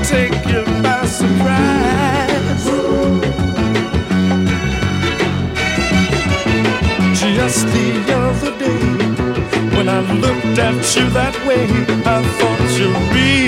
take you by surprise. Just the other day, when I looked at you that way, I thought you'd be